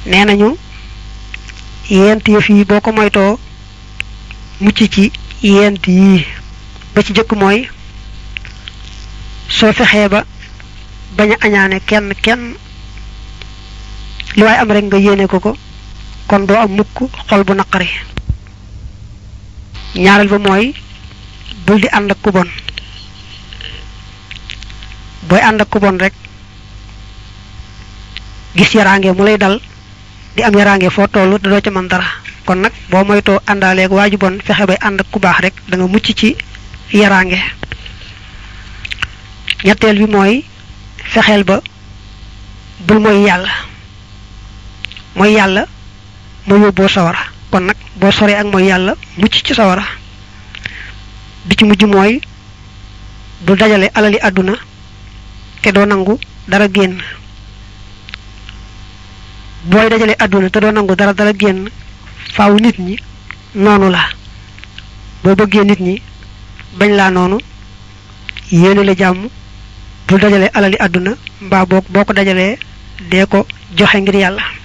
nenañu yent yef yi boko moyto mucc ci yent yi ba ci jëk moy so fexé ba baña añaane kenn li way am rek nga yéné ko kon do am mukk xol bu naqari ñaaral ba moy bul di and ak ku bon boy and ak ku bon rek gis yarange mu lay dal di am yarange fo tollu do ci man dara kon nak bo moyto andale ak waju bon fexé bay and ak ku bax rek da nga mucc ci yarange ñettel bi moy fexel ba bul moy yalla mo yobbo sawara kon nak bo sore ak moy yalla mucc ci sawara bi ci mujj moy bul dajale alali aduna te do nangu dara genn boy dajale aduna te do nangu dara genn faaw nit ñi nonu la bo bëgge nit ñi bañ la nonu yéene la jamm bul dajale alali aduna mba boko dajale de ko joxe ngir yalla